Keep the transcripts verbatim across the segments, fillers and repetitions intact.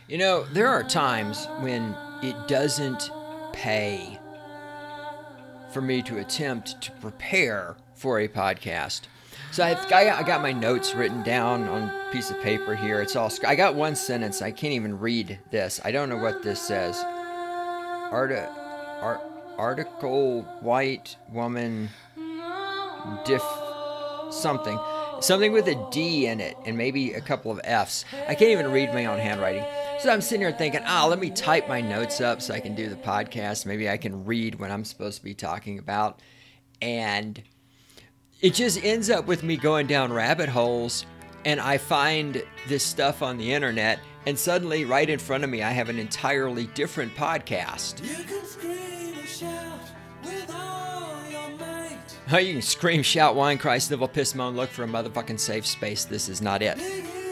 You know, there are times when it doesn't pay for me to attempt to prepare for a podcast. So I, I got my notes written down on a piece of paper here. It's all. I got one sentence. I can't even read this. I don't know what this says. Arti, art, article white woman diff something. Something with a D in it and maybe a couple of F's. I can't even read my own handwriting. So I'm sitting here thinking, ah, oh, let me type my notes up so I can do the podcast. Maybe I can read what I'm supposed to be talking about. And it just ends up with me going down rabbit holes, and I find this stuff on the internet, and suddenly right in front of me I have an entirely different podcast. You can scream and shout with all your might. Oh, you can scream, shout, whine, cry, snivel, piss, moan, look for a motherfucking safe space. This is not it.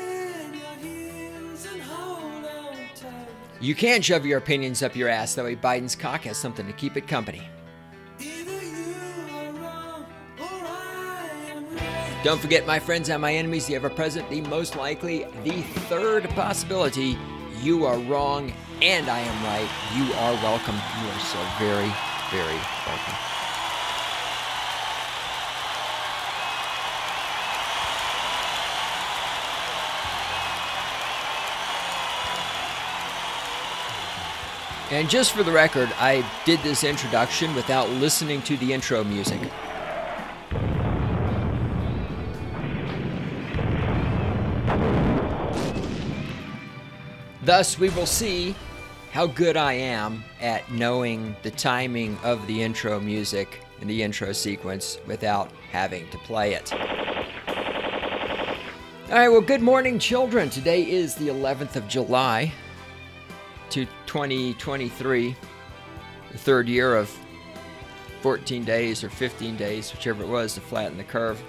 You can shove your opinions up your ass, that way Biden's cock has something to keep it company. Don't forget, my friends and my enemies, the ever-present, the most likely, the third possibility, you are wrong and I am right. You are welcome. You are so very, very welcome. And just for the record, I did this introduction without listening to the intro music. Thus, we will see how good I am at knowing the timing of the intro music and the intro sequence without having to play it. All right, well, good morning, children. Today is the eleventh of July. To twenty twenty-three, the third year of fourteen days or fifteen days, whichever it was, to flatten the curve.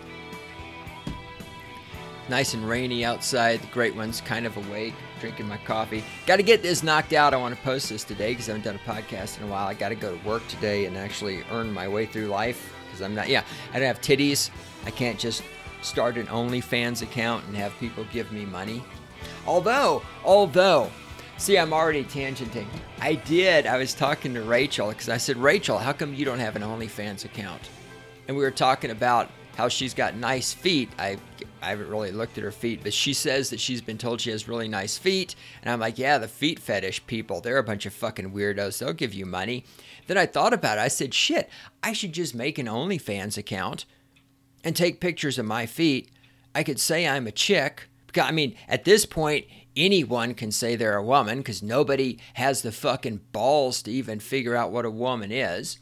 Nice and rainy outside. The great one's kind of awake, drinking my coffee. Got to get this knocked out. I want to post this today because I haven't done a podcast in a while. I got to go to work today and actually earn my way through life because I'm not, yeah, I don't have titties. I can't just start an OnlyFans account and have people give me money. Although, although, see, I'm already tangenting. I did. I was talking to Rachel because I said, Rachel, how come you don't have an OnlyFans account? And we were talking about how she's got nice feet. I, I haven't really looked at her feet, but she says that she's been told she has really nice feet. And I'm like, yeah, the feet fetish people, they're a bunch of fucking weirdos. They'll give you money. Then I thought about it. I said, shit, I should just make an OnlyFans account and take pictures of my feet. I could say I'm a chick. Because, I mean, at this point, anyone can say they're a woman because nobody has the fucking balls to even figure out what a woman is.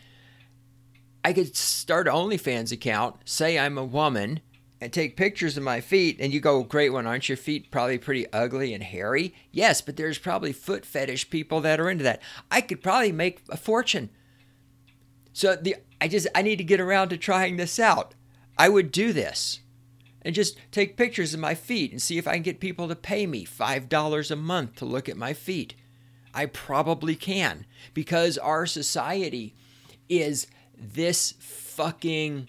I could start an OnlyFans account, say I'm a woman, and take pictures of my feet, and you go, great one, aren't your feet probably pretty ugly and hairy? Yes, but there's probably foot fetish people that are into that. I could probably make a fortune. So the I just I need to get around to trying this out. I would do this. And just take pictures of my feet and see if I can get people to pay me five dollars a month to look at my feet. I probably can, because our society is this fucking...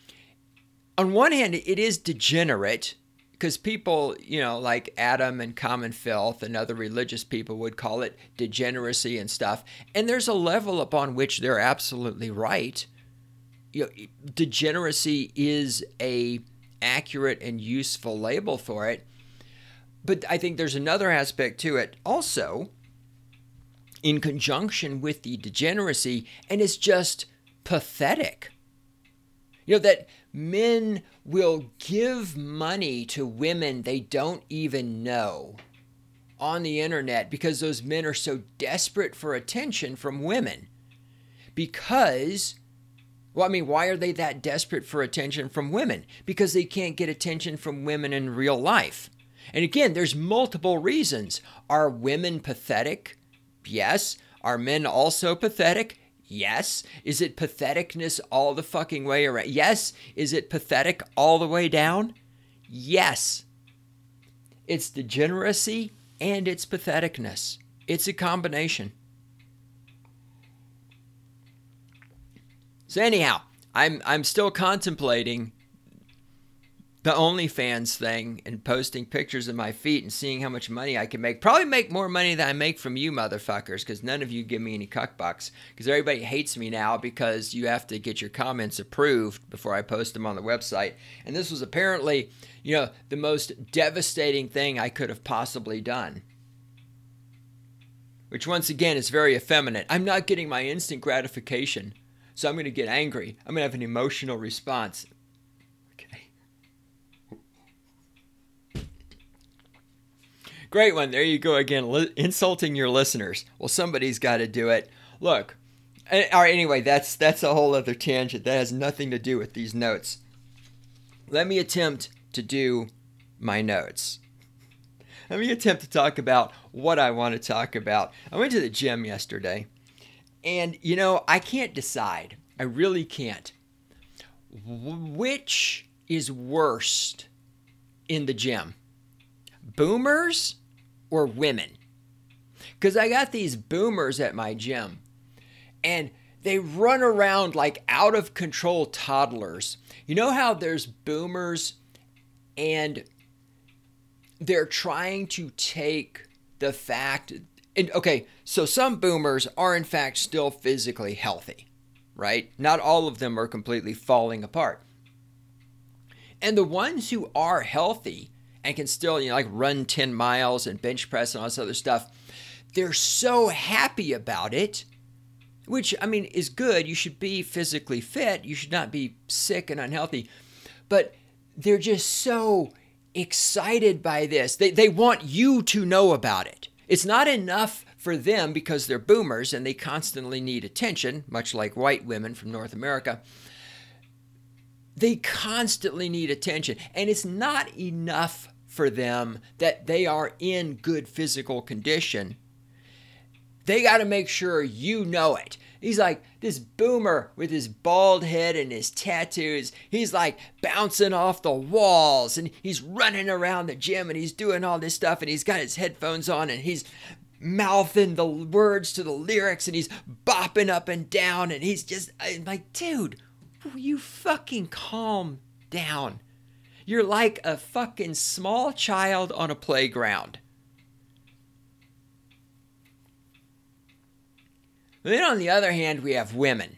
On one hand, it is degenerate, because people, you know, like Adam and Common Filth and other religious people would call it degeneracy and stuff. And there's a level upon which they're absolutely right. You know, degeneracy is a accurate and useful label for it. But I think there's another aspect to it also in conjunction with the degeneracy, and it's just pathetic. You know, that men will give money to women they don't even know on the internet because those men are so desperate for attention from women. Because... Well, I mean, why are they that desperate for attention from women? Because they can't get attention from women in real life. And again, there's multiple reasons. Are women pathetic? Yes. Are men also pathetic? Yes. Is it patheticness all the fucking way around? Yes. Is it pathetic all the way down? Yes. It's degeneracy and it's patheticness. It's a combination. So anyhow, I'm I'm still contemplating the OnlyFans thing and posting pictures of my feet and seeing how much money I can make. Probably make more money than I make from you motherfuckers, because none of you give me any cuck bucks. Because everybody hates me now because you have to get your comments approved before I post them on the website. And this was apparently, you know, the most devastating thing I could have possibly done. Which once again is very effeminate. I'm not getting my instant gratification, so I'm going to get angry. I'm going to have an emotional response. Great one. There you go again, li- insulting your listeners. Well, somebody's got to do it. Look, all right, anyway, that's that's a whole other tangent. That has nothing to do with these notes. Let me attempt to do my notes. Let me attempt to talk about what I want to talk about. I went to the gym yesterday, and, you know, I can't decide. I really can't. Which is worst in the gym? Boomers or women? Because I got these boomers at my gym, and they run around like out of control toddlers. You know how there's boomers and they're trying to take the fact, and okay, so some boomers are in fact still physically healthy, right? Not all of them are completely falling apart. And the ones who are healthy and can still, you know, like run ten miles and bench press and all this other stuff, they're so happy about it, which, I mean, is good. You should be physically fit. You should not be sick and unhealthy. But they're just so excited by this. They, they want you to know about it. It's not enough for them because they're boomers and they constantly need attention, much like white women from North America. They constantly need attention, and it's not enough for them that they are in good physical condition. They got to make sure you know it. He's like this boomer with his bald head and his tattoos. He's like bouncing off the walls, and he's running around the gym, and he's doing all this stuff, and he's got his headphones on, and he's mouthing the words to the lyrics, and he's bopping up and down, and he's just I'm like, dude, will you fucking calm down? You're like a fucking small child on a playground. But then on the other hand, we have women.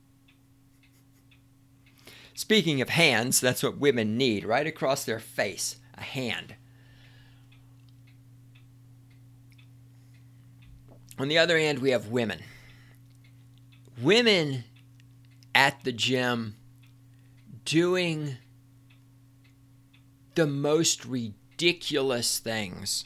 Speaking of hands, that's what women need, right across their face, a hand. On the other hand, we have women. Women at the gym doing the most ridiculous things.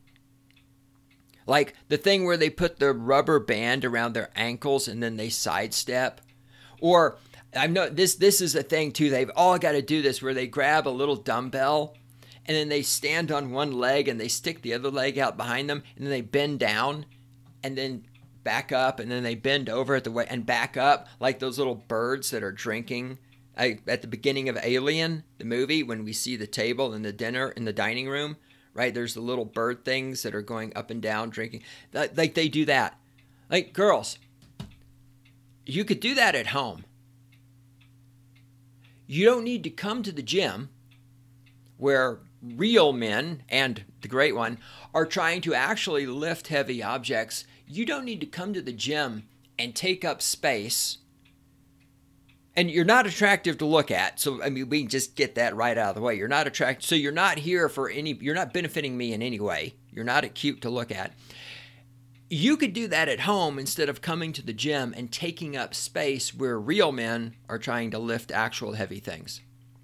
Like the thing where they put the rubber band around their ankles and then they sidestep. Or I know this this is a thing too. They've all got to do this where they grab a little dumbbell and then they stand on one leg and they stick the other leg out behind them and then they bend down and then back up and then they bend over at the way and back up like those little birds that are drinking. I, at the beginning of Alien, the movie, when we see the table in the dinner in the dining room, right? There's the little bird things that are going up and down drinking. Like they do that. Like girls, you could do that at home. You don't need to come to the gym where real men, and the great one, are trying to actually lift heavy objects. You don't need to come to the gym and take up space. And you're not attractive to look at. So, I mean, we can just get that right out of the way. You're not attractive. So you're not here for any, you're not benefiting me in any way. You're not cute to look at. You could do that at home instead of coming to the gym and taking up space where real men are trying to lift actual heavy things.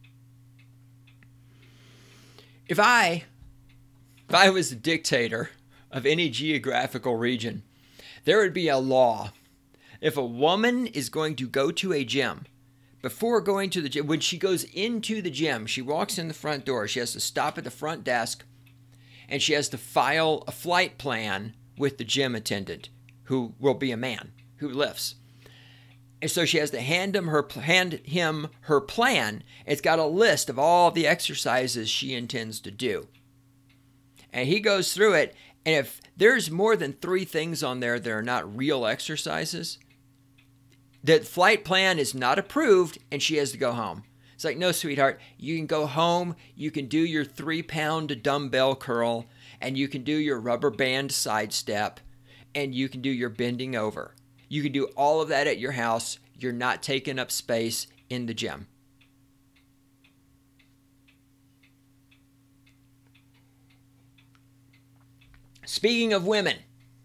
If I, if I was a dictator of any geographical region, there would be a law. If a woman is going to go to a gym, before going to the gym, when she goes into the gym, she walks in the front door, she has to stop at the front desk, and she has to file a flight plan with the gym attendant, who will be a man, who lifts. And so she has to hand him her, hand him her plan. It's got a list of all the exercises she intends to do. And he goes through it, and if there's more than three things on there that are not real exercises, the flight plan is not approved and she has to go home. It's like, no, sweetheart, you can go home, you can do your three pound dumbbell curl, and you can do your rubber band side step, and you can do your bending over. You can do all of that at your house. You're not taking up space in the gym. Speaking of women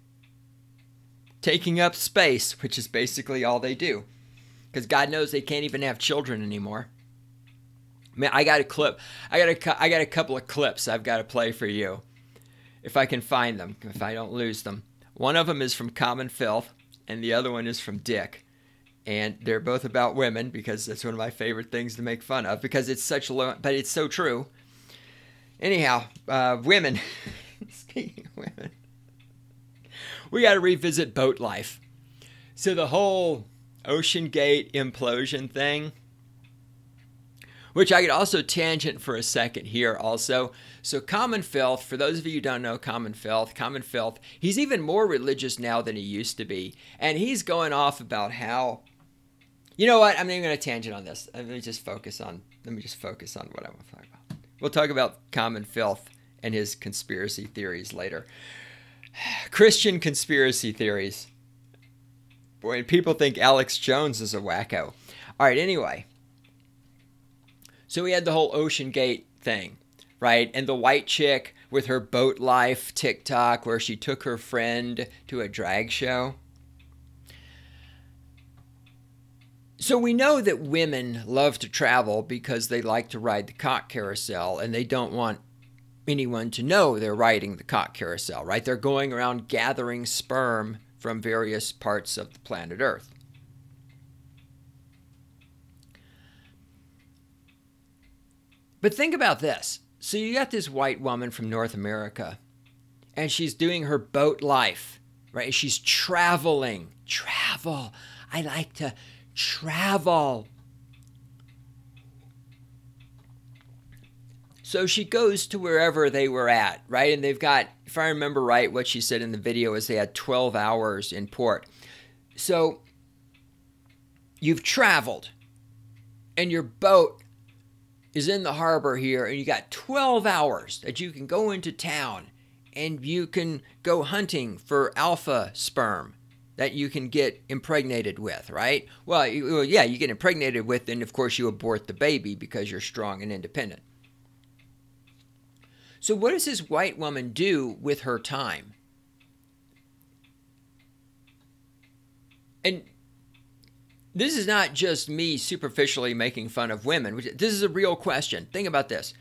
taking up space, which is basically all they do, because God knows they can't even have children anymore. Man, I got a clip. I got a, I got a couple of clips I've got to play for you, if I can find them, if I don't lose them. One of them is from Common Filth, and the other one is from Dick. And they're both about women, because that's one of my favorite things to make fun of, because it's such low, but it's so true. Anyhow, uh, women. Speaking of women, we got to revisit boat life. So the whole Ocean Gate implosion thing, which I could also tangent for a second here also. So Common Filth, for those of you who don't know Common Filth, Common Filth, he's even more religious now than he used to be. And he's going off about how, you know what, I'm not even going to tangent on this. Let me just focus on, let me just focus on what I want to talk about. We'll talk about Common Filth and his conspiracy theories later. Christian conspiracy theories. Boy, people think Alex Jones is a wacko. All right, anyway. So we had the whole Ocean Gate thing, right? And the white chick with her boat life TikTok where she took her friend to a drag show. So we know that women love to travel because they like to ride the cock carousel, and they don't want anyone to know they're riding the cock carousel, right? They're going around gathering sperm from various parts of the planet Earth. But think about this. So you got this white woman from North America, and she's doing her boat life, right? She's traveling. Travel. I like to travel. So she goes to wherever they were at, right? And they've got, if I remember right, what she said in the video is they had twelve hours in port. So you've traveled, and your boat is in the harbor here, and you got twelve hours that you can go into town, and you can go hunting for alpha sperm that you can get impregnated with, right? Well, you, well, yeah, you get impregnated with, and of course you abort the baby because you're strong and independent. So what does this white woman do with her time? And this is not just me superficially making fun of women. This is a real question. Think about this.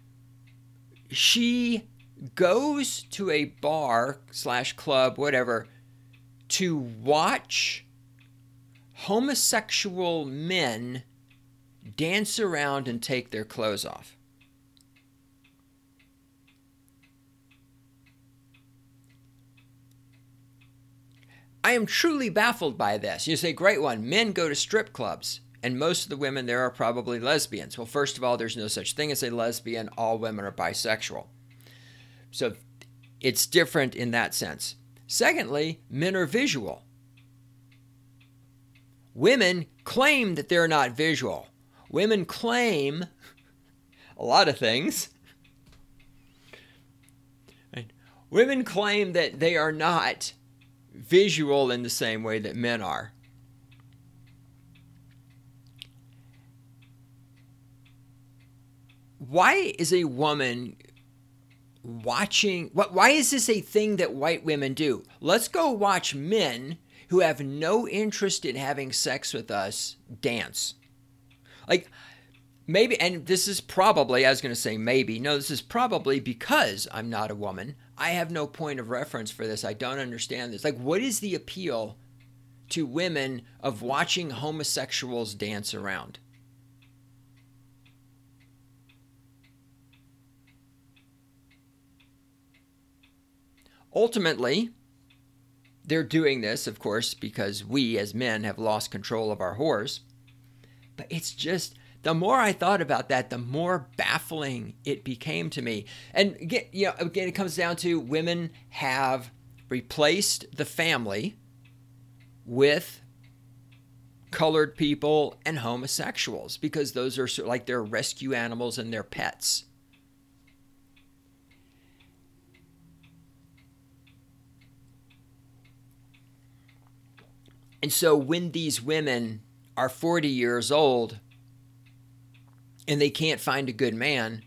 She goes to a bar slash club, whatever, to watch homosexual men dance around and take their clothes off. I am truly baffled by this. You say, great one, men go to strip clubs, and most of the women there are probably lesbians. Well, first of all, there's no such thing as a lesbian. All women are bisexual. So it's different in that sense. Secondly, men are visual. Women claim that they're not visual. Women claim a lot of things. Right? Women claim that they are not visual in the same way that men are. Why is a woman watching, why is this a thing that white women do? Let's go watch men who have no interest in having sex with us dance. Like, maybe, and this is probably, I was going to say maybe, no, this is probably because I'm not a woman. I have no point of reference for this. I don't understand this. Like, what is the appeal to women of watching homosexuals dance around? Ultimately, they're doing this, of course, because we as men have lost control of our whores. But it's just, the more I thought about that, the more baffling it became to me. And again, you know, again, it comes down to women have replaced the family with colored people, and homosexuals, because those are sort of like their rescue animals and their pets. And so when these women are forty years old and they can't find a good man,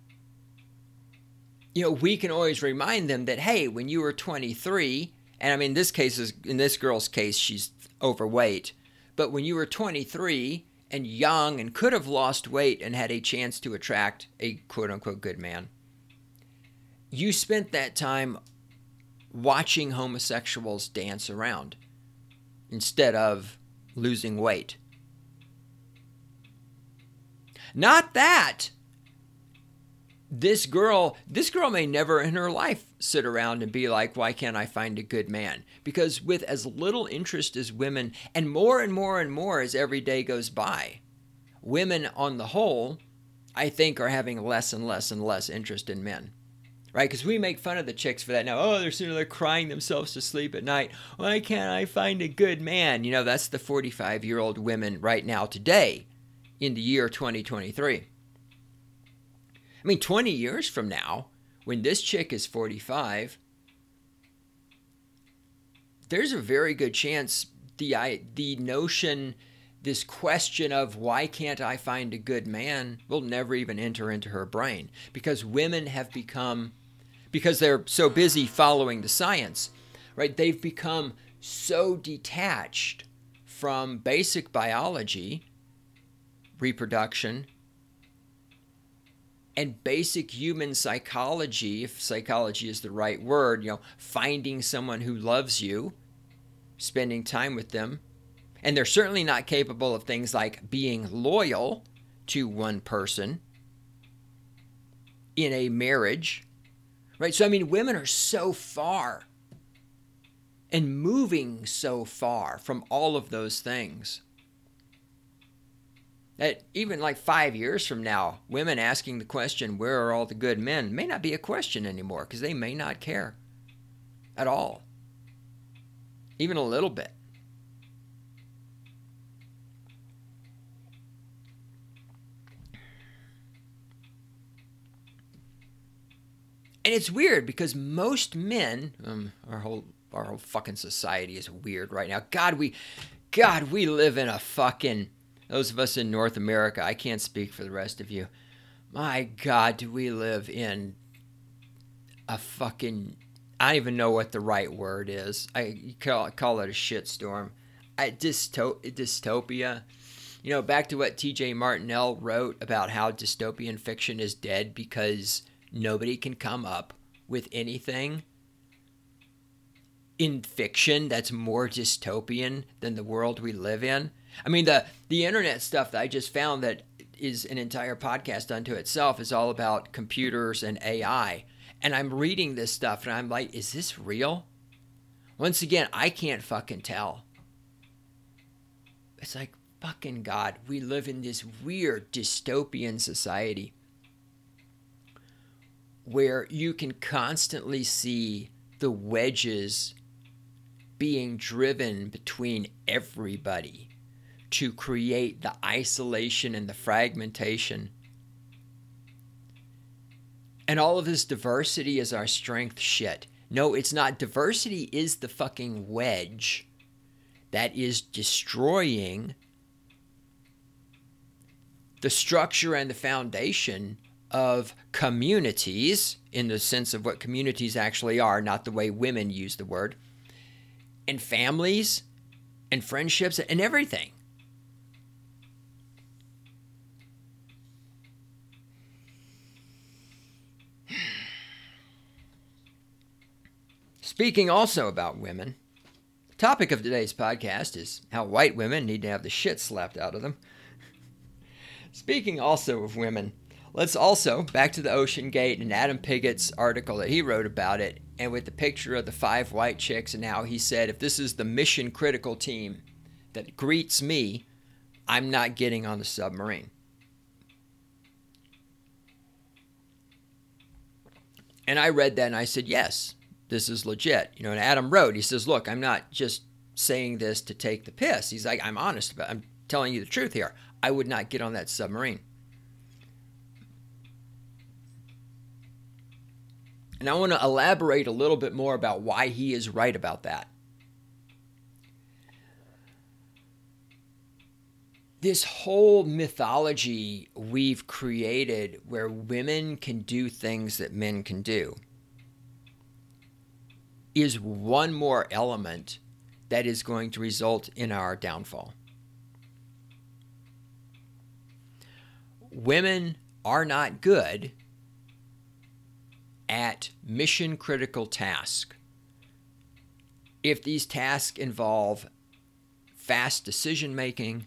you know, we can always remind them that, hey, when you were twenty-three, and I mean, this case is, in this girl's case, she's overweight, but when you were twenty-three and young and could have lost weight and had a chance to attract a quote-unquote good man, you spent that time watching homosexuals dance around instead of losing weight. Not that this girl, this girl may never in her life sit around and be like, why can't I find a good man? Because with as little interest as women, and more and more and more as every day goes by, women on the whole, I think, are having less and less and less interest in men. Right? Because we make fun of the chicks for that now. Oh, they're sitting there crying themselves to sleep at night. Why can't I find a good man? You know, that's the forty-five-year-old women right now today in the year twenty twenty-three. I mean, twenty years from now, when this chick is forty-five, there's a very good chance the I, the notion, this question of why can't I find a good man will never even enter into her brain, because women have become, because they're so busy following the science, right? They've become so detached from basic biology, reproduction, and basic human psychology, if psychology is the right word, you know, finding someone who loves you, spending time with them. And they're certainly not capable of things like being loyal to one person in a marriage, right? So, I mean, women are so far and moving so far from all of those things that even like five years from now, women asking the question, where are all the good men, may not be a question anymore, because they may not care at all, even a little bit. And it's weird because most men, um, our whole our whole fucking society is weird right now. God, we, God, we live in a fucking, those of us in North America, I can't speak for the rest of you. My God, do we live in a fucking, I don't even know what the right word is. I call, call it a shitstorm. I, dysto, dystopia. You know, back to what T J Martinell wrote about how dystopian fiction is dead because nobody can come up with anything in fiction that's more dystopian than the world we live in. I mean, the the internet stuff that I just found that is an entire podcast unto itself is all about computers and A I. And I'm reading this stuff and I'm like, is this real? Once again, I can't fucking tell. It's like, fucking God, we live in this weird dystopian society where you can constantly see the wedges being driven between everybody to create the isolation and the fragmentation. And all of this diversity is our strength shit. No, it's not. Diversity is the fucking wedge that is destroying the structure and the foundation of communities, in the sense of what communities actually are, not the way women use the word, and families and friendships and everything. Speaking also about women, the topic of today's podcast is how white women need to have the shit slapped out of them. Speaking also of women, let's also, back to the Ocean Gate and Adam Pigot's article that he wrote about it, and with the picture of the five white chicks, and how he said, if this is the mission critical team that greets me, I'm not getting on the submarine. And I read that and I said, yes, this is legit. You know, and Adam wrote, he says, look, I'm not just saying this to take the piss. He's like, I'm honest about it. I'm telling you the truth here. I would not get on that submarine. And I want to elaborate a little bit more about why he is right about that. This whole mythology we've created where women can do things that men can do is one more element that is going to result in our downfall. Women are not good at mission critical tasks. If these tasks involve fast decision making,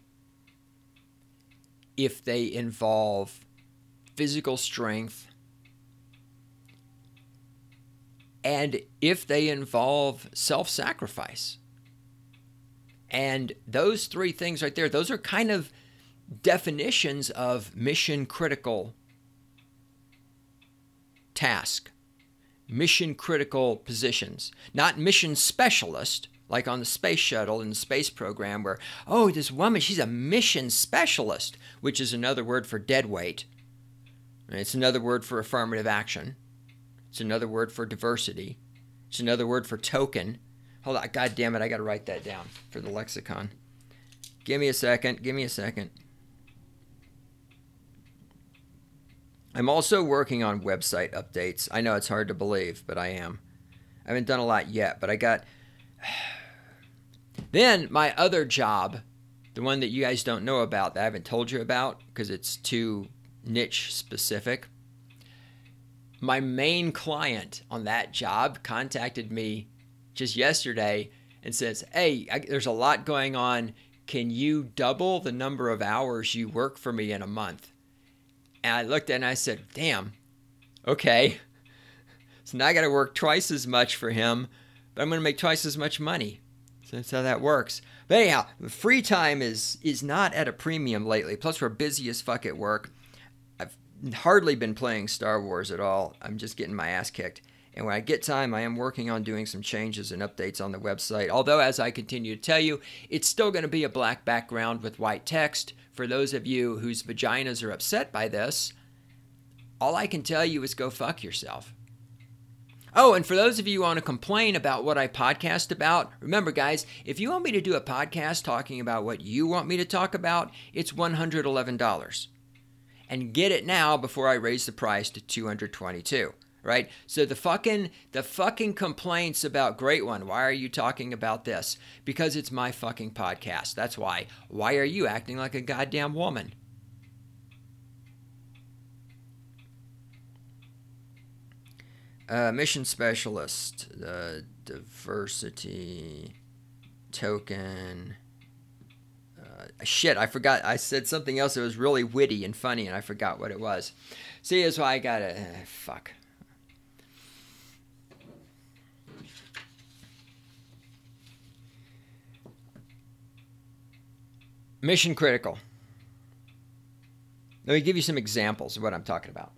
if they involve physical strength, and if they involve self-sacrifice. And those three things right there, those are kind of definitions of mission critical task, mission critical positions, not mission specialist, like on the space shuttle in the space program where, oh, this woman, she's a mission specialist, which is another word for dead weight. It's another word for affirmative action. It's another word for diversity. It's another word for token. Hold on, God damn it, I got to write that down for the lexicon. Give me a second, give me a second. I'm also working on website updates. I know it's hard to believe, but I am. I haven't done a lot yet, but I got... Then my other job, the one that you guys don't know about, that I haven't told you about because it's too niche specific. My main client on that job contacted me just yesterday and says, hey, I, there's a lot going on. Can you double the number of hours you work for me in a month? And I looked at it and I said, damn, okay. So now I got to work twice as much for him, but I'm going to make twice as much money. So that's how that works. But anyhow, free time is is not at a premium lately. Plus, we're busy as fuck at work. I've hardly been playing Star Wars at all. I'm just getting my ass kicked. And when I get time, I am working on doing some changes and updates on the website. Although, as I continue to tell you, it's still going to be a black background with white text. For those of you whose vaginas are upset by this, all I can tell you is go fuck yourself. Oh, and for those of you who want to complain about what I podcast about, remember, guys, if you want me to do a podcast talking about what you want me to talk about, it's one hundred eleven dollars. And get it now before I raise the price to two hundred twenty-two dollars. Right? So the fucking the fucking complaints about Great One, why are you talking about this? Because it's my fucking podcast. That's why. Why are you acting like a goddamn woman? Uh, mission specialist, uh, diversity, token. Uh, shit, I forgot. I said something else that was really witty and funny, and I forgot what it was. See, that's why I gotta. Uh, fuck. Mission critical. Let me give you some examples of what I'm talking about.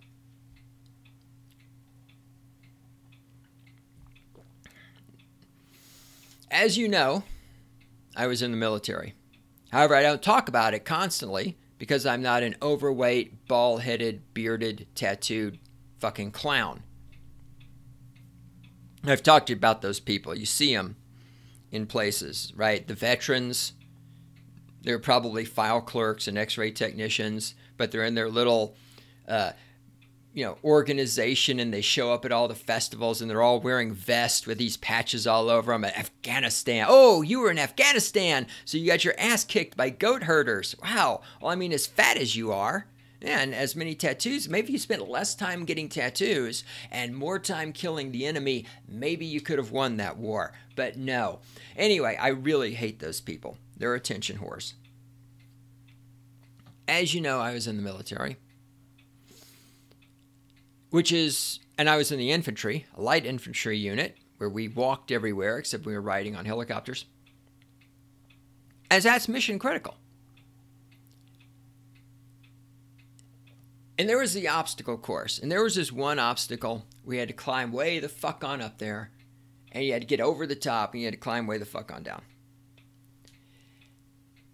As you know, I was in the military. However, I don't talk about it constantly because I'm not an overweight, bald-headed, bearded, tattooed fucking clown. I've talked to you about those people. You see them in places, right? The veterans, they're probably file clerks and x-ray technicians, but they're in their little, uh, you know, organization, and they show up at all the festivals, and they're all wearing vests with these patches all over them. Afghanistan. Oh, you were in Afghanistan, so you got your ass kicked by goat herders. Wow. Well, I mean, as fat as you are, and as many tattoos, maybe you spent less time getting tattoos and more time killing the enemy, maybe you could have won that war. But no. Anyway, I really hate those people. They're attention whores. As you know, I was in the military, which is, and I was in the infantry, a light infantry unit, where we walked everywhere except we were riding on helicopters, as that's mission critical. And there was the obstacle course, and there was this one obstacle we had to climb way the fuck on up there, and you had to get over the top, and you had to climb way the fuck on down.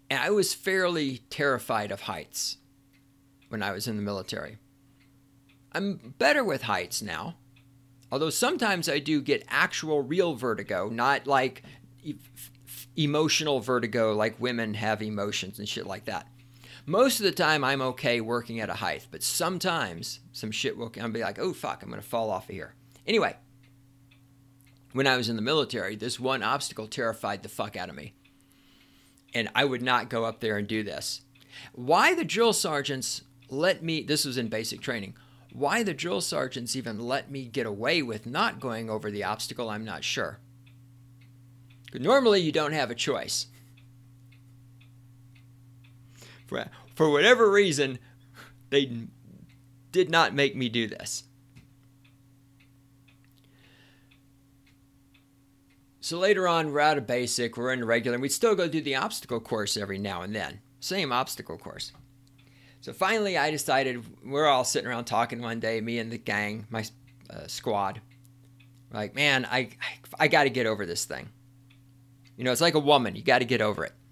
And I was fairly terrified of heights when I was in the military. I'm better with heights now. Although sometimes I do get actual real vertigo, not like e- emotional vertigo like women have emotions and shit like that. Most of the time I'm okay working at a height, but sometimes some shit will I'll be like, oh fuck, I'm going to fall off of here. Anyway, when I was in the military, this one obstacle terrified the fuck out of me. And I would not go up there and do this. Why the drill sergeants let me, this was in basic training, why the drill sergeants even let me get away with not going over the obstacle, I'm not sure. Normally, you don't have a choice. For, for whatever reason, they did not make me do this. So later on, we're out of basic, we're in regular, and we'd still go do the obstacle course every now and then. Same obstacle course. So finally, I decided, we're all sitting around talking one day, me and the gang, my uh, squad. We're like, man, I, I, I got to get over this thing. You know, it's like a woman. You got to get over it.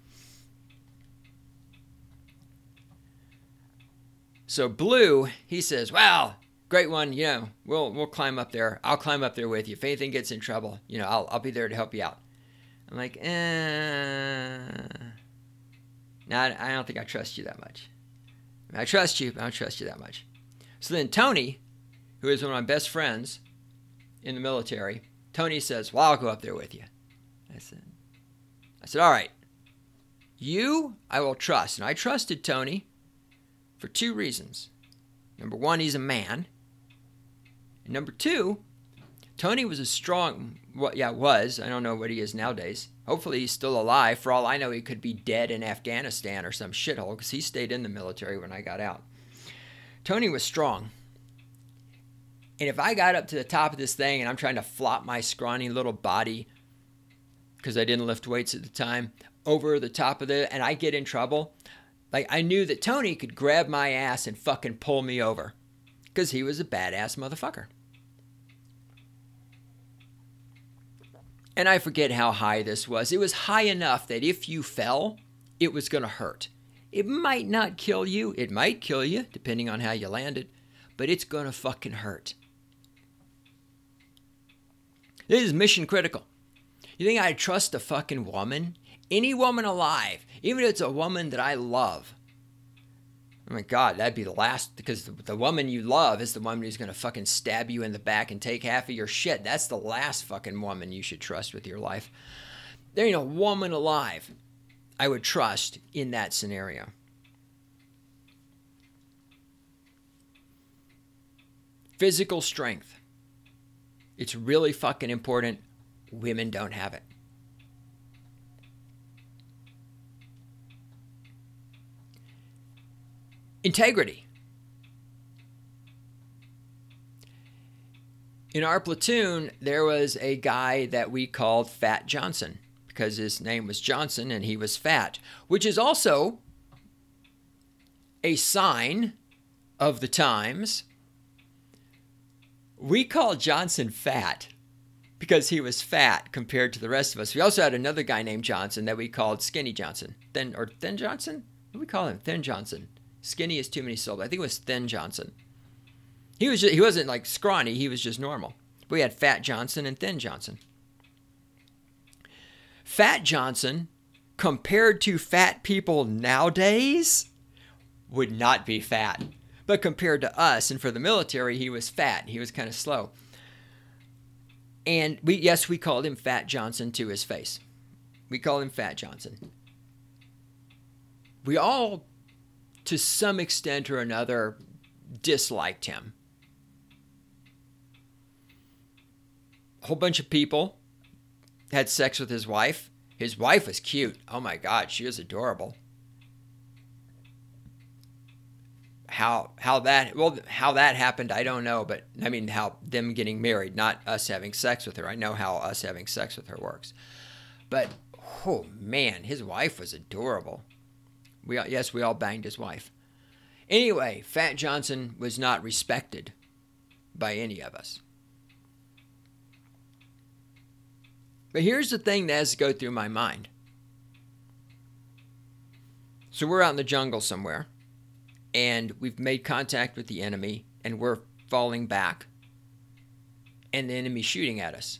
So Blue, he says, well, great one. You know, we'll we'll climb up there. I'll climb up there with you. If anything gets in trouble, you know, I'll I'll be there to help you out. I'm like, eh. No, I don't think I trust you that much. I, mean, I trust you, but I don't trust you that much. So then Tony, who is one of my best friends in the military, Tony says, well, I'll go up there with you. I said, I said, all right. You, I will trust. And I trusted Tony for two reasons. Number one, he's a man. And number two, Tony was a strong, well, yeah, was. I don't know what he is nowadays. Hopefully he's still alive. For all I know, he could be dead in Afghanistan or some shithole because he stayed in the military when I got out. Tony was strong. And if I got up to the top of this thing and I'm trying to flop my scrawny little body, because I didn't lift weights at the time, over the top of it, and I get in trouble, like I knew that Tony could grab my ass and fucking pull me over. Because he was a badass motherfucker. And I forget how high this was. It was high enough that if you fell, it was going to hurt. It might not kill you. It might kill you, depending on how you landed. But it's going to fucking hurt. This is mission critical. You think I'd trust a fucking woman? Any woman alive, even if it's a woman that I love. Oh my God, that'd be the last, because the, the woman you love is the woman who's going to fucking stab you in the back and take half of your shit. That's the last fucking woman you should trust with your life. There ain't a woman alive I would trust in that scenario. Physical strength. It's really fucking important. Women don't have it. Integrity. In our platoon, there was a guy that we called Fat Johnson because his name was Johnson and he was fat, which is also a sign of the times. We called Johnson fat because he was fat compared to the rest of us. We also had another guy named Johnson that we called Skinny Johnson. Thin, or Thin Johnson? What do we call him? Thin Johnson. Skinny is too many syllables. I think it was Thin Johnson. He was just, he wasn't like scrawny. He was just normal. We had Fat Johnson and Thin Johnson. Fat Johnson, compared to fat people nowadays, would not be fat. But compared to us and for the military, he was fat. He was kind of slow. And we, yes, we called him Fat Johnson to his face. We called him Fat Johnson. We all, to some extent or another, disliked him. A whole bunch of people had sex with his wife. His wife was cute. Oh my God, she was adorable. How how that well how that happened, I don't know, but I mean how them getting married, not us having sex with her. I know how us having sex with her works. But oh man, his wife was adorable. We yes, we all banged his wife. Anyway, Fat Johnson was not respected by any of us. But here's the thing that has to go through my mind. So we're out in the jungle somewhere, and we've made contact with the enemy, and we're falling back, and the enemy's shooting at us.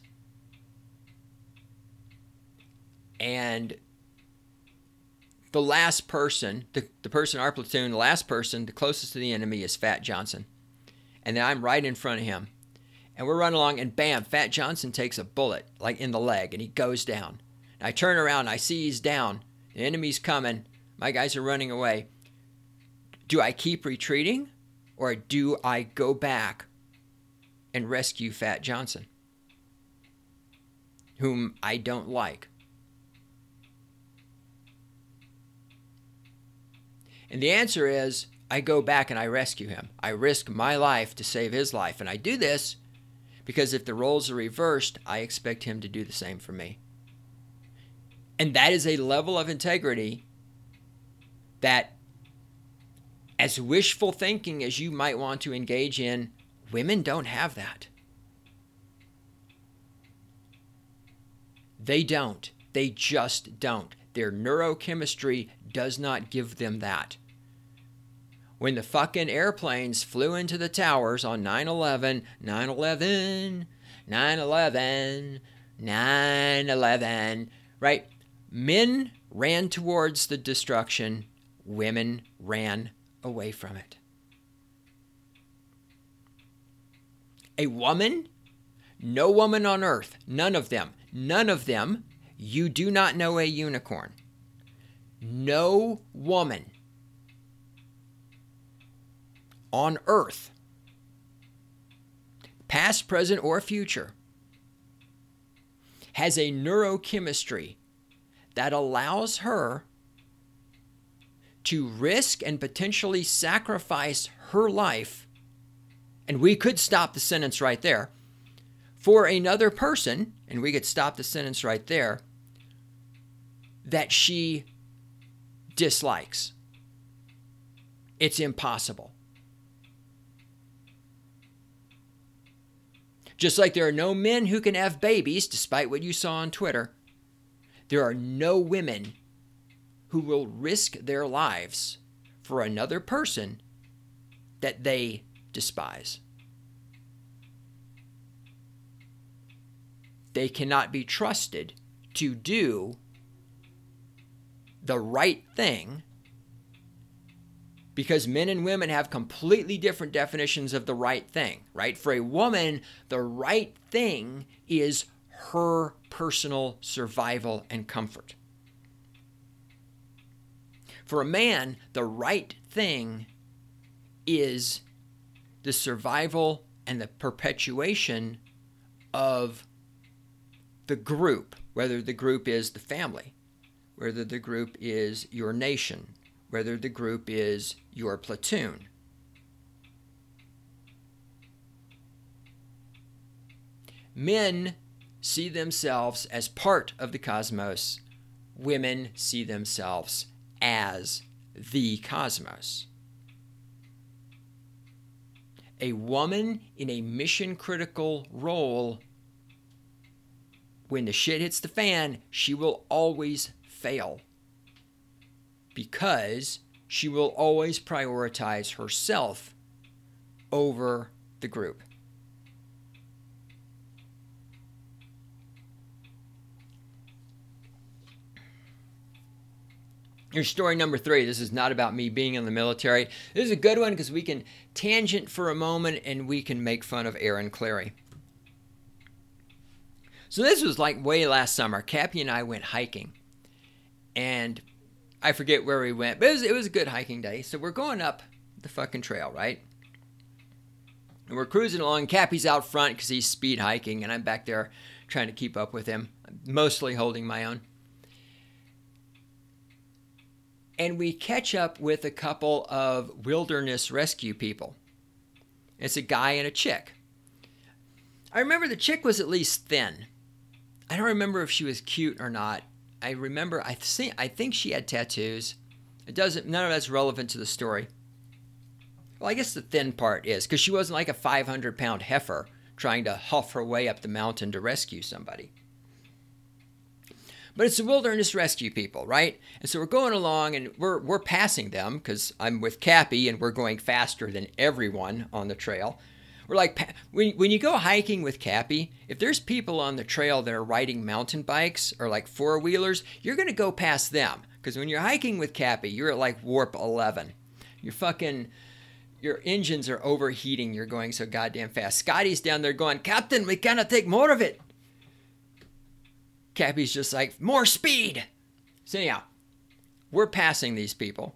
And the last person, the, the person in our platoon, the last person, the closest to the enemy is Fat Johnson. And then I'm right in front of him. And we're running along, and bam, Fat Johnson takes a bullet, like in the leg, and he goes down. And I turn around, and I see he's down. The enemy's coming. My guys are running away. Do I keep retreating, or do I go back and rescue Fat Johnson, whom I don't like? And the answer is, I go back and I rescue him. I risk my life to save his life. And I do this because if the roles are reversed, I expect him to do the same for me. And that is a level of integrity that, as wishful thinking as you might want to engage in, women don't have that. They don't. They just don't. Their neurochemistry does not give them that. When the fucking airplanes flew into the towers on nine eleven, nine eleven, nine eleven, nine eleven, right? Men ran towards the destruction. Women ran away from it. A woman, no woman on earth, none of them, none of them, you do not know a unicorn. No woman on earth, past, present, or future, has a neurochemistry that allows her to risk and potentially sacrifice her life, and we could stop the sentence right there, for another person, and we could stop the sentence right there, that she dislikes. It's impossible. Just like there are no men who can have babies, despite what you saw on Twitter, there are no women who will risk their lives for another person that they despise. They cannot be trusted to do the right thing because men and women have completely different definitions of the right thing, right? For a woman, the right thing is her personal survival and comfort. For a man, the right thing is the survival and the perpetuation of the group, whether the group is the family, whether the group is your nation, whether the group is your platoon. Men see themselves as part of the cosmos. Women see themselves as the cosmos. A woman in a mission-critical role, when the shit hits the fan, she will always fail because she will always prioritize herself over the group. Here's story number three. This is not about me being in the military. This is a good one because we can tangent for a moment and we can make fun of Aaron Clarey. So this was like way last summer. Cappy and I went hiking. And I forget where we went, but it was, it was a good hiking day. So we're going up the fucking trail, right? And we're cruising along. Cappy's out front because he's speed hiking, and I'm back there trying to keep up with him, mostly holding my own. And we catch up with a couple of wilderness rescue people. It's a guy and a chick. I remember the chick was at least thin. I don't remember if she was cute or not. I remember, I think, I think she had tattoos. It doesn't, none of that's relevant to the story. Well, I guess the thin part is, because she wasn't like a five hundred pound heifer trying to huff her way up the mountain to rescue somebody. But it's the wilderness rescue people, right? And so we're going along and we're we're passing them because I'm with Cappy and we're going faster than everyone on the trail. We're like, when, when you go hiking with Cappy, if there's people on the trail that are riding mountain bikes or like four-wheelers, you're going to go past them. Because when you're hiking with Cappy, you're at like warp eleven. You're fucking, your engines are overheating. You're going so goddamn fast. Scotty's down there going, Captain, we gotta take more of it. Cappy's just like, more speed. So anyhow, we're passing these people.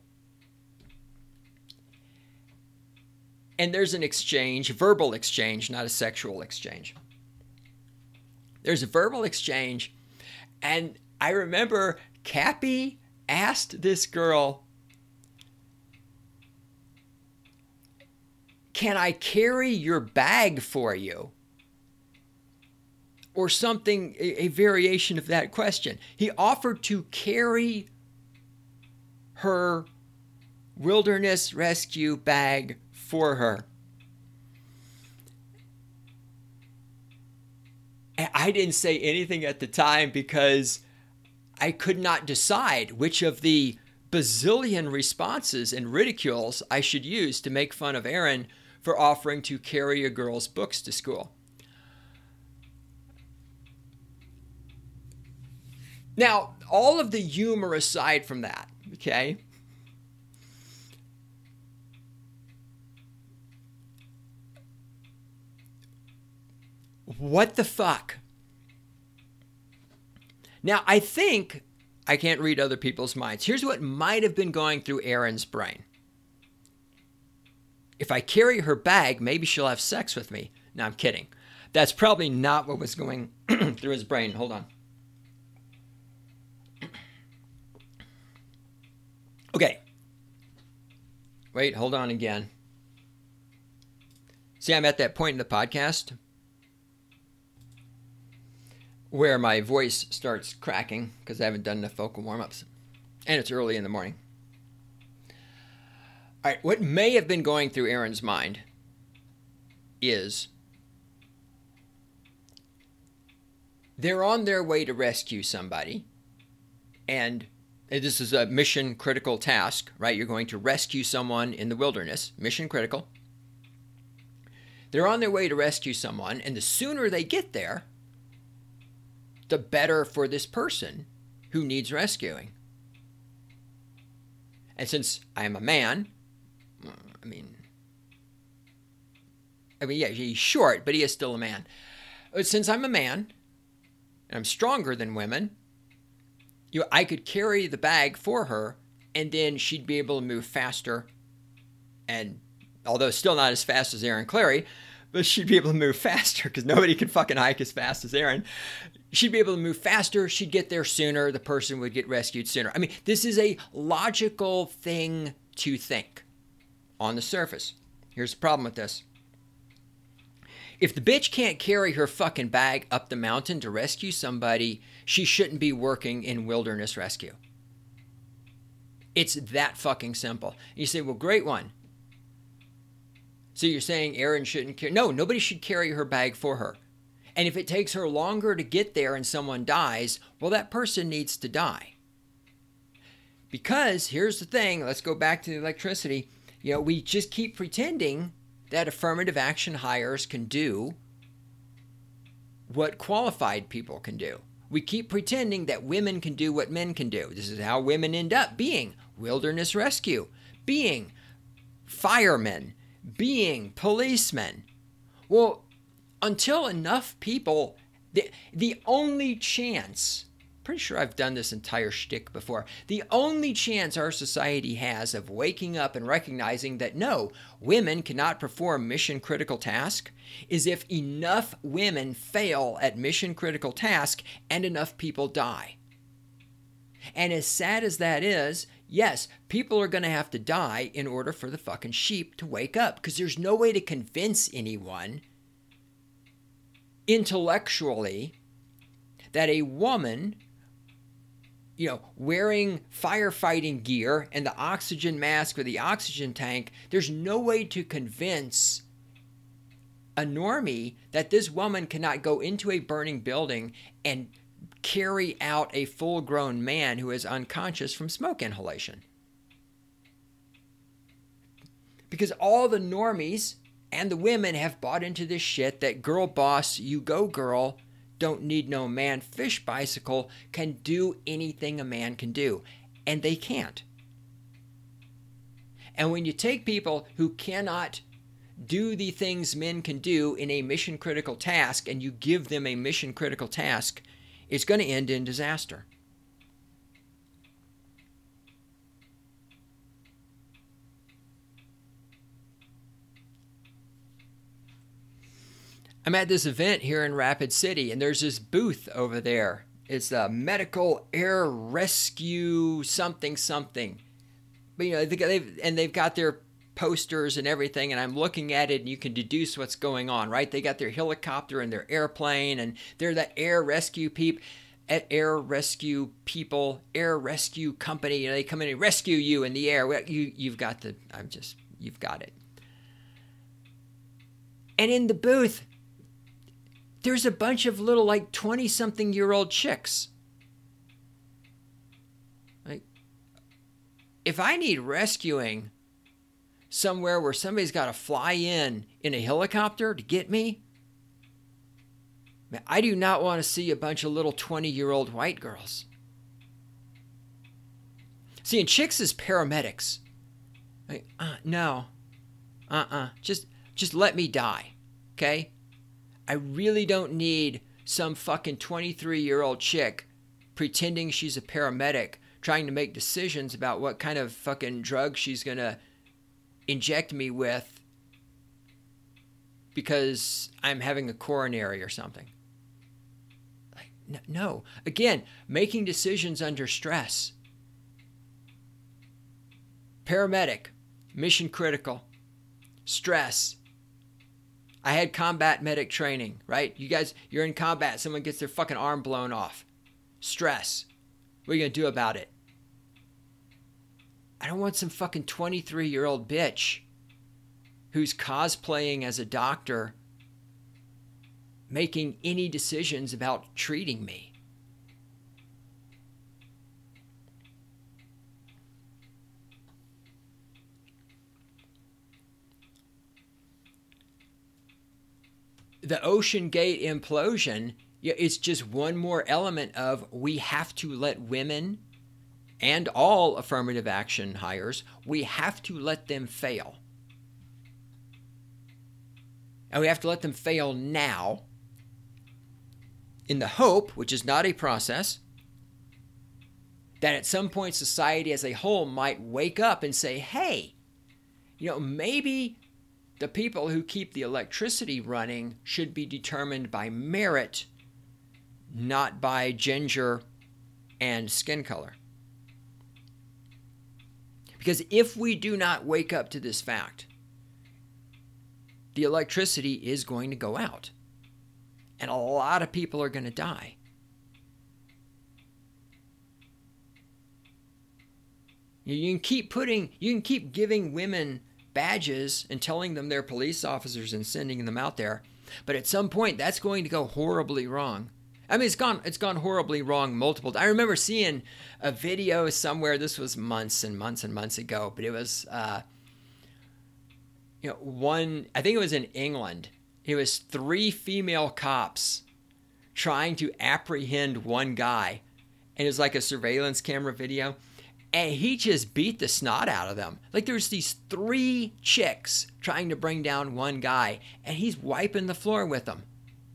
And there's an exchange, verbal exchange, not a sexual exchange. There's a verbal exchange. And I remember Cappy asked this girl, can I carry your bag for you? Or something, a, a variation of that question. He offered to carry her wilderness rescue bag for her. And I didn't say anything at the time because I could not decide which of the bazillion responses and ridicules I should use to make fun of Aaron for offering to carry a girl's books to school. Now, all of the humor aside from that, okay? What the fuck? Now, I think, I can't read other people's minds. Here's what might have been going through Aaron's brain. If I carry her bag, maybe she'll have sex with me. No, I'm kidding. That's probably not what was going through his brain. Hold on. Okay. Wait, hold on again. See, I'm at that point in the podcast where my voice starts cracking because I haven't done enough vocal warm-ups. And it's early in the morning. All right, what may have been going through Aaron's mind is they're on their way to rescue somebody, and this is a mission critical task, right? You're going to rescue someone in the wilderness, mission critical. They're on their way to rescue someone, and the sooner they get there, the better for this person who needs rescuing. And since I am a man, I mean, I mean, yeah, he's short, but he is still a man. But since I'm a man, and I'm stronger than women, you know, I could carry the bag for her, and then she'd be able to move faster. And although still not as fast as Aaron Clarey, but she'd be able to move faster because nobody can fucking hike as fast as Aaron. She'd be able to move faster. She'd get there sooner. The person would get rescued sooner. I mean, this is a logical thing to think on the surface. Here's the problem with this. If the bitch can't carry her fucking bag up the mountain to rescue somebody, she shouldn't be working in wilderness rescue. It's that fucking simple. And you say, well, great one. So you're saying Aaron shouldn't carry? No, nobody should carry her bag for her. And if it takes her longer to get there and someone dies, well, that person needs to die. Because here's the thing, let's go back to the electricity. You know, we just keep pretending that affirmative action hires can do what qualified people can do. We keep pretending that women can do what men can do. This is how women end up being wilderness rescue, being firemen, being policemen. Well, until enough people, the, the only chance, pretty sure I've done this entire shtick before, the only chance our society has of waking up and recognizing that no, women cannot perform mission critical tasks is if enough women fail at mission critical tasks and enough people die. And as sad as that is, yes, people are going to have to die in order for the fucking sheep to wake up, because there's no way to convince anyone intellectually that a woman, you know, wearing firefighting gear and the oxygen mask or the oxygen tank, there's no way to convince a normie that this woman cannot go into a burning building and carry out a full-grown man who is unconscious from smoke inhalation. Because all the normies and the women have bought into this shit that girl boss, you go girl, don't need no man fish bicycle, can do anything a man can do. And they can't. And when you take people who cannot do the things men can do in a mission critical task and you give them a mission critical task, it's going to end in disaster. I'm at this event here in Rapid City, and there's this booth over there. It's a medical air rescue something something. But you know, they've, and they've got their posters and everything, and I'm looking at it, and you can deduce what's going on, right? They got their helicopter and their airplane, and they're the air rescue people, at air rescue people, air rescue company. You know, they come in and rescue you in the air. Well, you, you've got the. I'm just, you've got it. And in the booth, there's a bunch of little like twenty-something-year-old chicks. Like, if I need rescuing somewhere where somebody's got to fly in in a helicopter to get me, man, I do not want to see a bunch of little twenty-year-old white girls. Seeing chicks as paramedics. Like, uh, no. Uh-uh. Just, just let me die. Okay? I really don't need some fucking twenty-three-year-old chick pretending she's a paramedic trying to make decisions about what kind of fucking drug she's going to inject me with because I'm having a coronary or something. Like, no. Again, making decisions under stress. Paramedic, mission critical, stress. I had combat medic training, right? You guys, you're in combat. Someone gets their fucking arm blown off. Stress. What are you going to do about it? I don't want some fucking twenty-three-year-old bitch who's cosplaying as a doctor making any decisions about treating me. The Ocean Gate implosion, it's just one more element of we have to let women and all affirmative action hires, we have to let them fail. And we have to let them fail now in the hope, which is not a process, that at some point society as a whole might wake up and say, hey, you know, maybe the people who keep the electricity running should be determined by merit, not by gender and skin color. Because if we do not wake up to this fact, the electricity is going to go out. And a lot of people are going to die. You can keep putting, you can keep giving women badges and telling them they're police officers and sending them out there. But at some point, that's going to go horribly wrong. I mean, it's gone, it's gone horribly wrong multiple times. I remember seeing a video somewhere, this was months and months and months ago, but it was, uh, you know, one, I think it was in England. It was three female cops trying to apprehend one guy. And it was like a surveillance camera video. And he just beat the snot out of them. Like there's these three chicks trying to bring down one guy. And he's wiping the floor with them.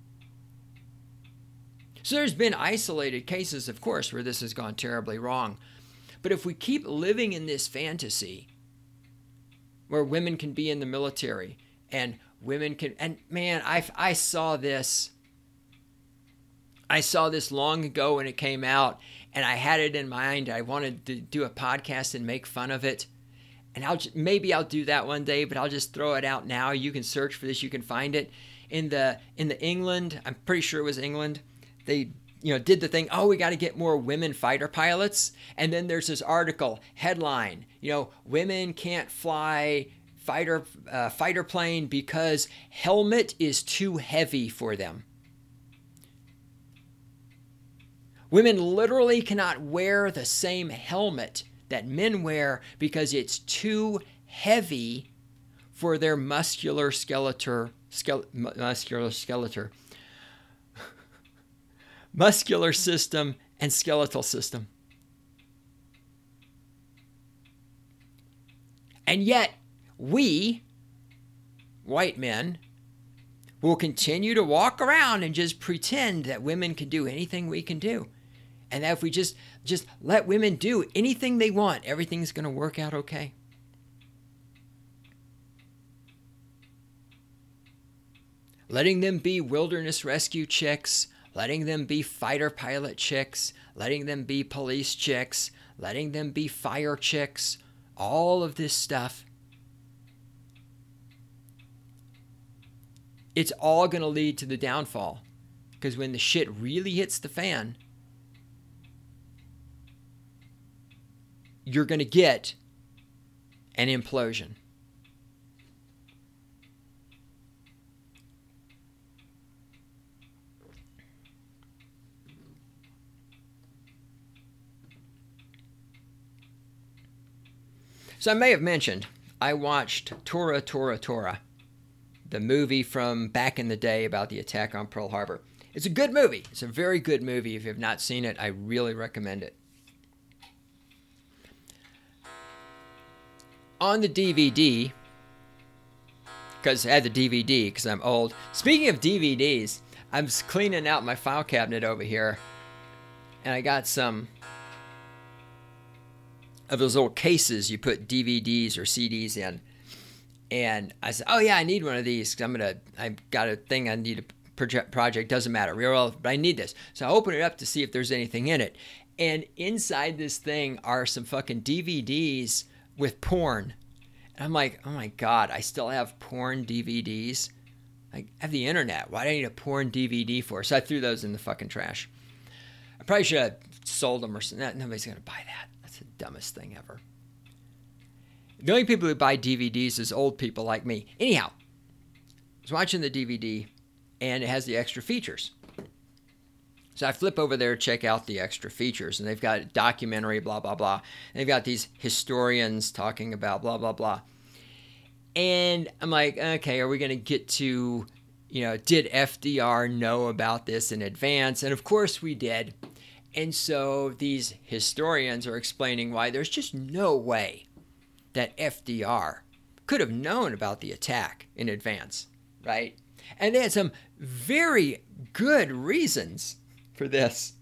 So there's been isolated cases, of course, where this has gone terribly wrong. But if we keep living in this fantasy where women can be in the military and women can, and man, I, I saw this, I saw this long ago when it came out, and I had it in mind. I wanted to do a podcast and make fun of it. And I'll maybe I'll do that one day, but I'll just throw it out now. You can search for this. You can find it in the in the England. I'm pretty sure it was England. They, you know, did the thing, oh, we got to get more women fighter pilots. And then there's this article, headline, you know, women can't fly fighter uh, fighter plane because helmet is too heavy for them. Women literally cannot wear the same helmet that men wear because it's too heavy for their muscular skeletor, skele, muscular skeletor, muscular system and skeletal system. And yet, we, white men, will continue to walk around and just pretend that women can do anything we can do. And that if we just, just let women do anything they want, everything's going to work out okay. Letting them be wilderness rescue chicks, letting them be fighter pilot chicks, letting them be police chicks, letting them be fire chicks, all of this stuff, it's all going to lead to the downfall. Because when the shit really hits the fan, you're going to get an implosion. So I may have mentioned, I watched Tora, Tora, Tora, the movie from back in the day about the attack on Pearl Harbor. It's a good movie. It's a very good movie. If you have not seen it, I really recommend it. On the D V D, because I had the D V D because I'm old. Speaking of D V Ds, I'm cleaning out my file cabinet over here, and I got some of those little cases you put D V Ds or C Ds in. And I said, oh yeah, I need one of these because I'm going to, I've got a thing I need a project, project, doesn't matter, real well, but I need this. So I open it up to see if there's anything in it. And inside this thing are some fucking D V Ds with porn. And I'm like, oh my God, I still have porn D V Ds? I have the internet. Why do I need a porn D V D for? So I threw those in the fucking trash. I probably should have sold them or something. Nobody's going to buy that. That's the dumbest thing ever. The only people who buy D V Ds is old people like me. Anyhow, I was watching the D V D, and it has the extra features. So I flip over there to check out the extra features, and they've got a documentary, blah, blah, blah. And they've got these historians talking about blah, blah, blah. And I'm like, okay, are we going to get to, you know, did F D R know about this in advance? And of course we did. And so these historians are explaining why there's just no way that F D R could have known about the attack in advance, right? And they had some very good reasons for this.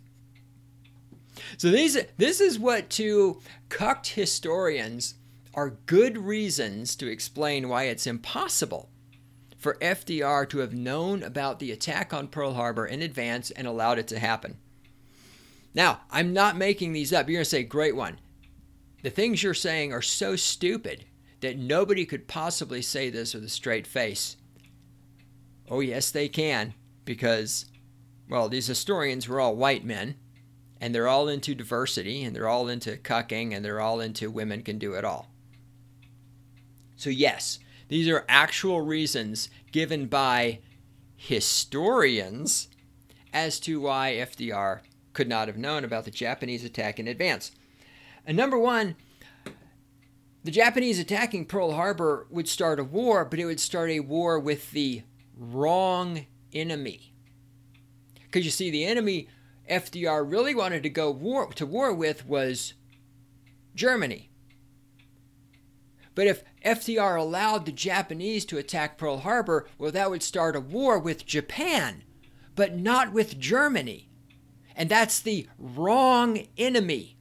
So these, this is what to cucked historians are good reasons to explain why it's impossible for F D R to have known about the attack on Pearl Harbor in advance and allowed it to happen. Now, I'm not making these up. You're going to say, great one. The things you're saying are so stupid that nobody could possibly say this with a straight face. Oh, yes, they can, because, well, these historians were all white men, and they're all into diversity, and they're all into cucking, and they're all into women can do it all. So, yes, these are actual reasons given by historians as to why F D R could not have known about the Japanese attack in advance. And number one, the Japanese attacking Pearl Harbor would start a war, but it would start a war with the wrong enemy. Because you see, the enemy F D R really wanted to go war, to war with was Germany. But if F D R allowed the Japanese to attack Pearl Harbor, well, that would start a war with Japan, but not with Germany. And that's the wrong enemy.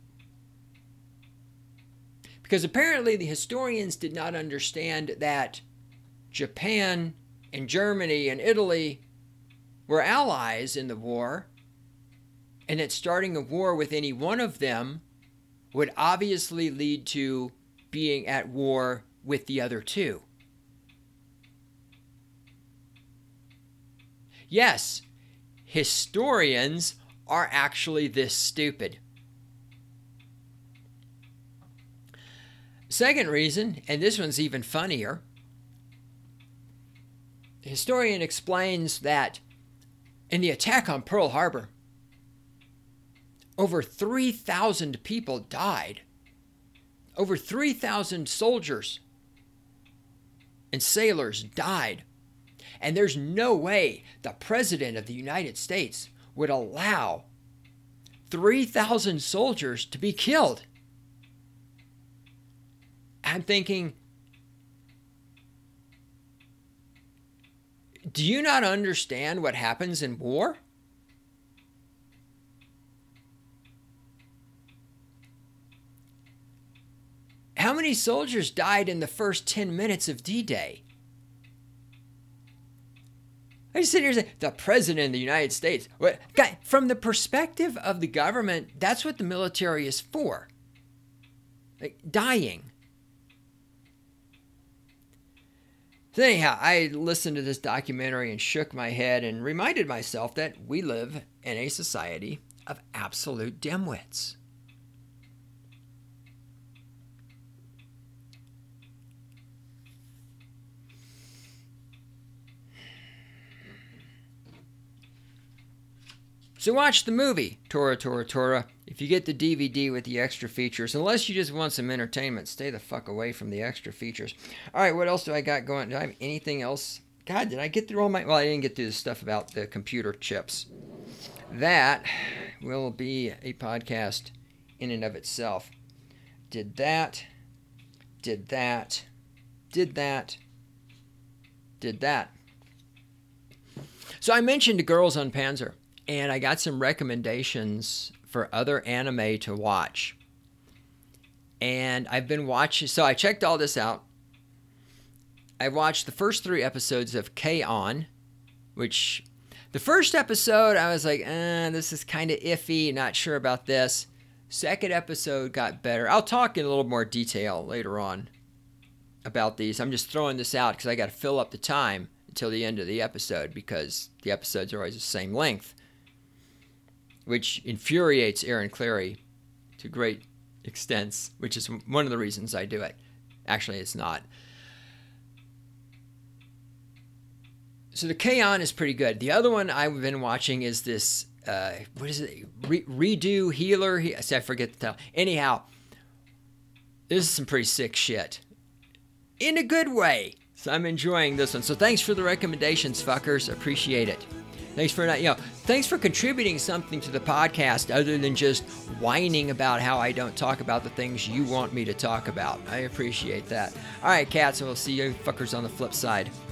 Because apparently the historians did not understand that Japan and Germany and Italy were allies in the war, and that starting a war with any one of them would obviously lead to being at war with the other two. Yes, historians are actually this stupid. Second reason, and this one's even funnier, the historian explains that in the attack on Pearl Harbor, over three thousand people died. Over three thousand soldiers and sailors died. And there's no way the President of the United States would allow three thousand soldiers to be killed. I'm thinking, do you not understand what happens in war? How many soldiers died in the first ten minutes of D-Day? I just sit here and say, the President of the United States. What, guy, from the perspective of the government, that's what the military is for. Like, dying. So anyhow, I listened to this documentary and shook my head and reminded myself that we live in a society of absolute dimwits. So watch the movie, Tora, Tora, Tora. If you get the D V D with the extra features, unless you just want some entertainment, stay the fuck away from the extra features. All right, what else do I got going? Do I have anything else? God, did I get through all my... Well, I didn't get through the stuff about the computer chips. That will be a podcast in and of itself. Did that, did that, did that, did that. So I mentioned Girls on Panzer. And I got some recommendations for other anime to watch. And I've been watching, so I checked all this out. I watched the first three episodes of K-On!, which the first episode I was like, eh, this is kind of iffy, not sure about this. Second episode got better. I'll talk in a little more detail later on about these. I'm just throwing this out because I got to fill up the time until the end of the episode because the episodes are always the same length, which infuriates Aaron Clarey to great extents, which is one of the reasons I do it. Actually, it's not. So the K-On! Is pretty good. The other one I've been watching is this, uh, what is it? Re- Redo Healer? He- I forget the title. Anyhow, this is some pretty sick shit. In a good way. So I'm enjoying this one. So thanks for the recommendations, fuckers. Appreciate it. Thanks for not, you know, thanks for contributing something to the podcast other than just whining about how I don't talk about the things you want me to talk about. I appreciate that. All right, cats, and we'll see you fuckers on the flip side.